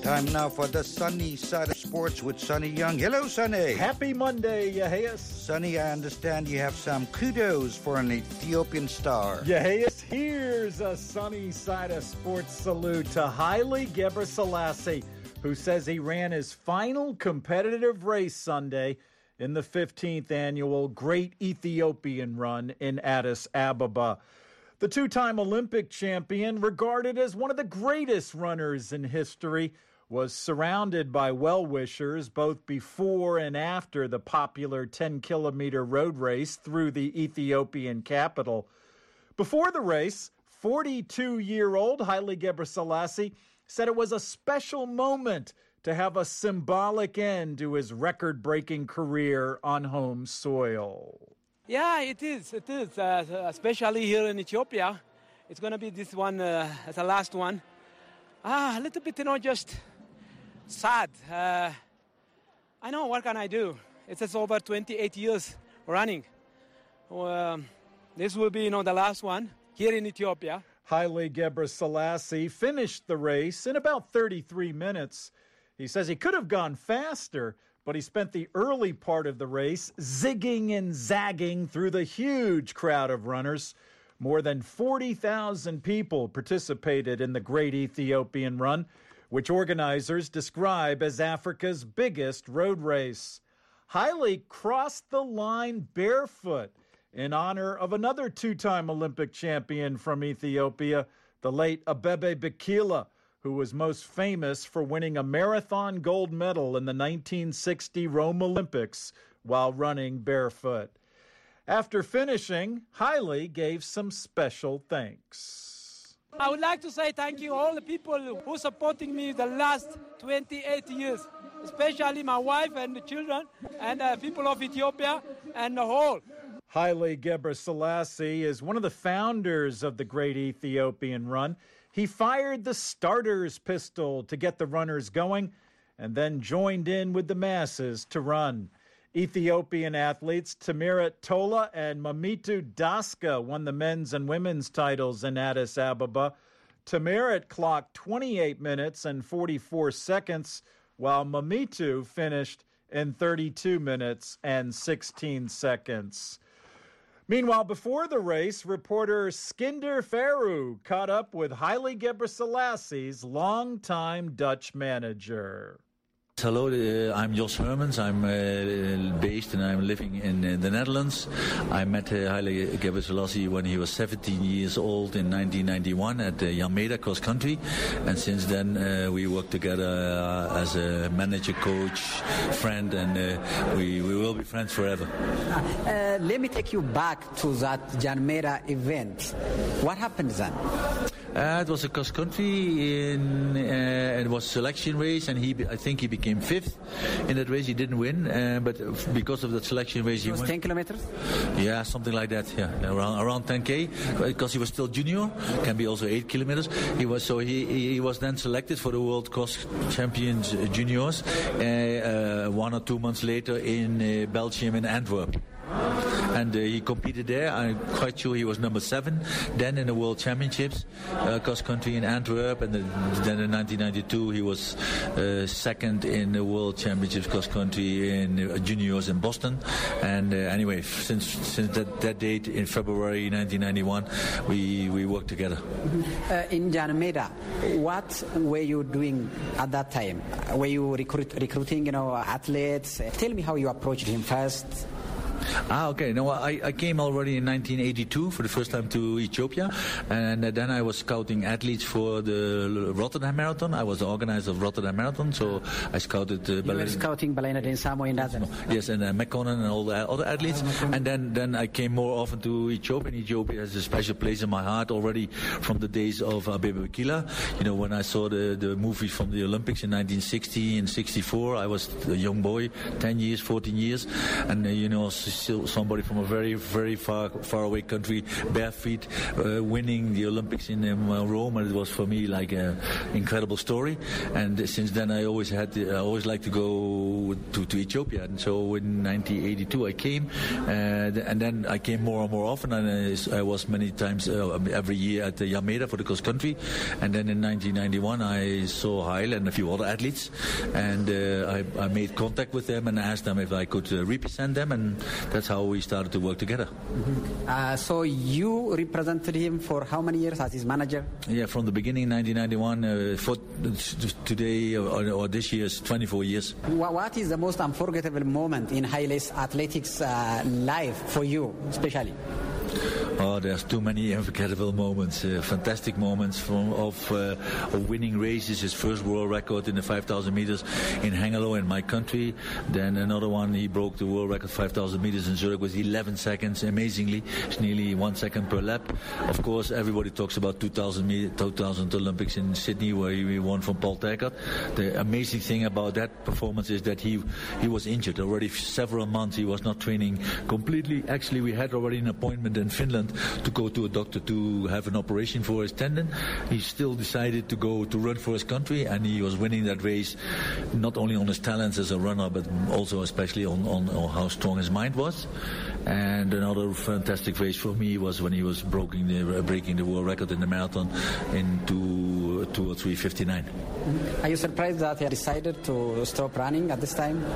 Time now for the sunny side of sports with Sonny Young. Hello, Sonny. Happy Monday, Yahayas. Sonny, I understand you have some kudos for an Ethiopian star. Yahayas, here's a sunny side of sports salute to Haile Gebrselassie, who says he ran his final competitive race Sunday in the 15th annual Great Ethiopian Run in Addis Ababa. The two-time Olympic champion, regarded as one of the greatest runners in history, was surrounded by well-wishers both before and after the popular 10-kilometer road race through the Ethiopian capital. Before the race, 42-year-old Haile Gebrselassie said it was a special moment to have a symbolic end to his record-breaking career on home soil. Yeah, it is, especially here in Ethiopia. It's going to be this one as the last one. A little bit, just sad. I know, what can I do? It's just over 28 years running. This will be, the last one here in Ethiopia. Haile Gebrselassie finished the race in about 33 minutes. He says he could have gone faster, but he spent the early part of the race zigging and zagging through the huge crowd of runners. More than 40,000 people participated in the Great Ethiopian Run, which organizers describe as Africa's biggest road race. Haile crossed the line barefoot in honor of another two-time Olympic champion from Ethiopia, the late Abebe Bikila, who was most famous for winning a marathon gold medal in the 1960 Rome Olympics while running barefoot. After finishing, Haile gave some special thanks. I would like to say thank you all the people who supporting me the last 28 years, especially my wife and the children and people of Ethiopia and the whole. Haile Gebrselassie is one of the founders of the Great Ethiopian Run. He fired the starter's pistol to get the runners going and then joined in with the masses to run. Ethiopian athletes Tamirat Tola and Mamitu Daska won the men's and women's titles in Addis Ababa. Tamirat clocked 28 minutes and 44 seconds, while Mamitu finished in 32 minutes and 16 seconds. Meanwhile, before the race, reporter Skinder Ferru caught up with Haile Gebrselassie longtime Dutch manager. Hello, I'm Jos Hermans. I'm based and I'm living in the Netherlands. I met Haile Gebrselassie when he was 17 years old in 1991 at Yameda Cross Country, and since then we worked together as a manager, coach, friend, and we will be friends forever. Let me take you back to that Yameda event. What happened then? It was a cross country, it was a selection race, and I think he became fifth in that race. He didn't win, but because of that selection race, he won. 10 kilometers? Yeah, something like that. Yeah, around 10k, because he was still junior. Can be also 8 kilometers. He was then selected for the World Cross Champions Juniors 1 or 2 months later in Belgium in Antwerp. And he competed there. I'm quite sure he was number 7 then in the World Championships cross country in Antwerp, and then in 1992 he was second in the World Championships cross country in juniors in Boston. And anyway, since that date in February 1991, we worked together. In Yameda, what were you doing at that time? Were you recruiting, athletes? Tell me how you approached him first. Okay. No, I came already in 1982 for the first time to Ethiopia, and then I was scouting athletes for the Rotterdam Marathon. I was the organizer of Rotterdam Marathon, so I scouted. You were scouting Baleine Samo in that. Yes, and McConnell and all the other athletes. And then I came more often to Ethiopia. And Ethiopia has a special place in my heart already from the days of Abebe Bikila. When I saw the movies from the Olympics in 1960 and 64, I was a young boy, 10 years, 14 years, and still somebody from a very, very far away country, bare feet, winning the Olympics in Rome, and it was for me like an incredible story. And since then, I always liked to go to Ethiopia. And so in 1982, I came, and then I came more and more often. And I was many times every year at the Yameda for the cross country. And then in 1991, I saw Haile and a few other athletes, and I made contact with them and asked them if I could represent them, and that's how we started to work together. Mm-hmm. So you represented him for how many years as his manager? Yeah, from the beginning, 1991, for today or this year is 24 years. What is the most unforgettable moment in Haile's athletics life for you, especially? Oh, there's too many unforgettable moments, fantastic moments of winning races. His first world record in the 5,000 meters in Hengelo in my country. Then another one, he broke the world record 5,000 meters in Zurich with 11 seconds. Amazingly, it's nearly 1 second per lap. Of course, everybody talks about 2000 Olympics in Sydney, where he won from Paul Tergat. The amazing thing about that performance is that he was injured already several months. He was not training completely. Actually, we had already an appointment in Finland to go to a doctor to have an operation for his tendon. He still decided to go to run for his country, and he was winning that race not only on his talents as a runner, but also especially on how strong his mind was. And another fantastic race for me was when he was breaking the world record in the marathon in 2:03:59. Are you surprised that he decided to stop running at this time?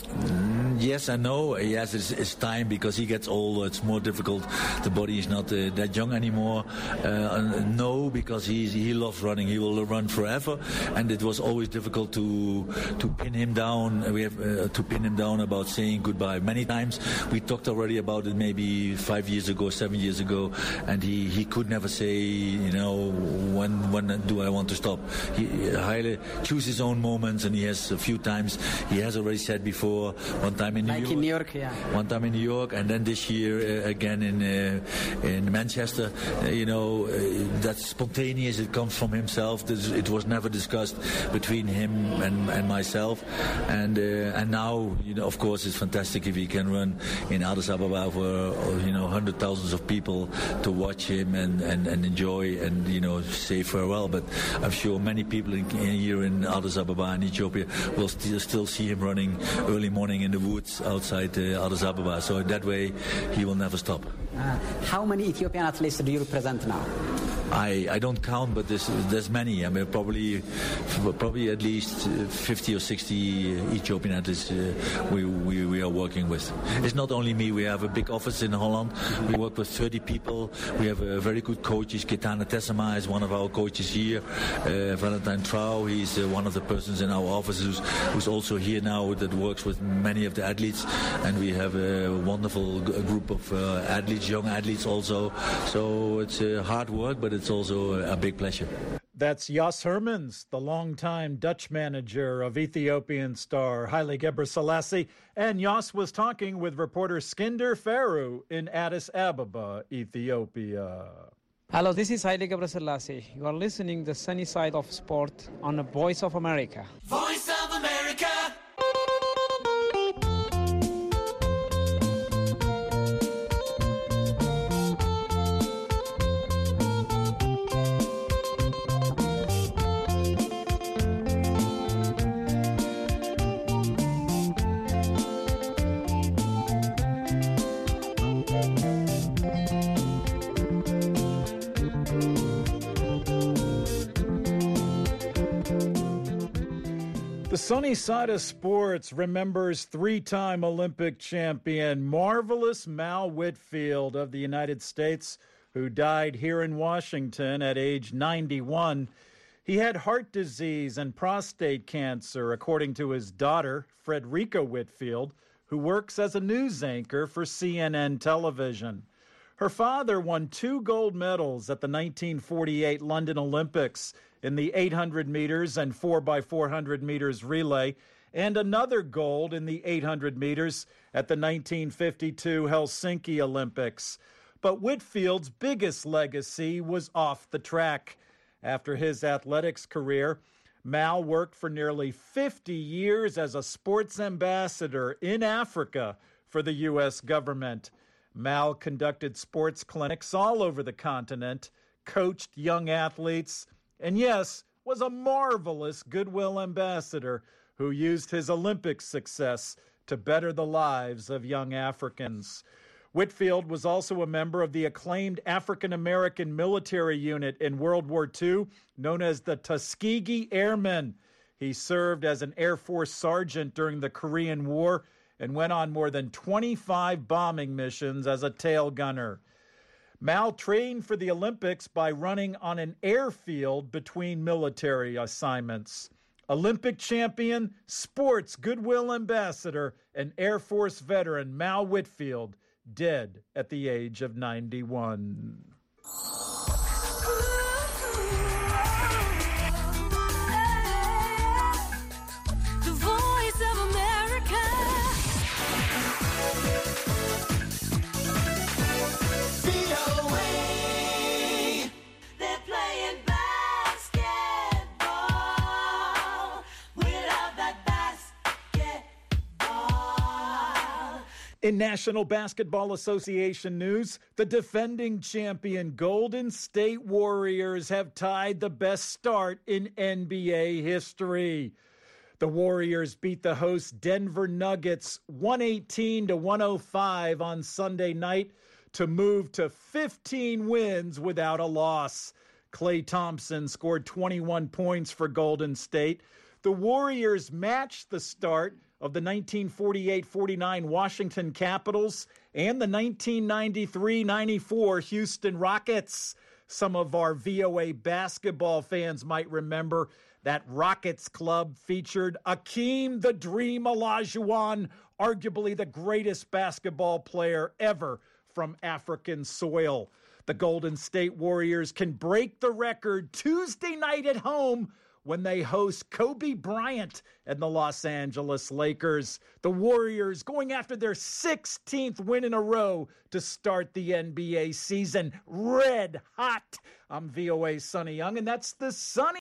Yes and no. Yes, it's time, because he gets older. It's more difficult. The body is not that young anymore. No, because he loves running. He will run forever, and it was always difficult to pin him down. We have to pin him down about saying goodbye. Many times we talked already about it, maybe 5 years ago, 7 years ago, and he could never say, when do I want to stop. Haile chooses his own moments, and he has a few times. He has already said before. One time in New York, yeah. One time in New York, and then this year again in Manchester. That's spontaneous. It comes from himself. It was never discussed between him and myself. And now, of course, it's fantastic if he can run in Addis Ababa for hundred thousands of people to watch him and enjoy and say farewell. But I'm sure many people here in Addis Ababa and Ethiopia will still see him running early morning in the woods outside Addis Ababa. So that way, he will never stop. How many Ethiopian athletes do you represent now? I don't count, but there's many. I mean, probably at least 50 or 60 Ethiopian athletes we are working with. It's not only me. We have a big office in Holland. We work with 30 people. We have a very good coaches. Ketana Tessema is one of our coaches here. Valentine Trau, he's one of the persons in our office who's also here now that works with many of the athletes. And we have a wonderful group of athletes, young athletes also. So it's hard work, but it's also a big pleasure. That's Jos Hermans, the longtime Dutch manager of Ethiopian star Haile Gebrselassie. And Jos was talking with reporter Skinder Ferru in Addis Ababa, Ethiopia. Hello, this is Haile Gebrselassie. You are listening to the sunny side of sport on the Voice of America. Voice of America! The sunny side of sports remembers three-time Olympic champion, marvelous Mal Whitfield of the United States, who died here in Washington at age 91. He had heart disease and prostate cancer, according to his daughter, Frederica Whitfield, who works as a news anchor for CNN television. Her father won 2 gold medals at the 1948 London Olympics in the 800 meters and 4x400 meters relay, and another gold in the 800 meters at the 1952 Helsinki Olympics. But Whitfield's biggest legacy was off the track. After his athletics career, Mal worked for nearly 50 years as a sports ambassador in Africa for the U.S. government. Mal conducted sports clinics all over the continent, coached young athletes, and yes, was a marvelous goodwill ambassador who used his Olympic success to better the lives of young Africans. Whitfield was also a member of the acclaimed African-American military unit in World War II, known as the Tuskegee Airmen. He served as an Air Force sergeant during the Korean War and went on more than 25 bombing missions as a tail gunner. Mal trained for the Olympics by running on an airfield between military assignments. Olympic champion, sports goodwill ambassador, and Air Force veteran Mal Whitfield, dead at the age of 91. The Voice of America. VOA. They're playing basketball without that basketball. In National Basketball Association news, the defending champion Golden State Warriors have tied the best start in NBA history. The Warriors beat the host Denver Nuggets 118-105 on Sunday night to move to 15 wins without a loss. Klay Thompson scored 21 points for Golden State. The Warriors matched the start of the 1948-49 Washington Capitals and the 1993-94 Houston Rockets. Some of our VOA basketball fans might remember that Rockets club featured Akeem the Dream Olajuwon, arguably the greatest basketball player ever from African soil. The Golden State Warriors can break the record Tuesday night at home when they host Kobe Bryant and the Los Angeles Lakers. The Warriors going after their 16th win in a row to start the NBA season red hot. I'm VOA Sonny Young, and that's the Sonny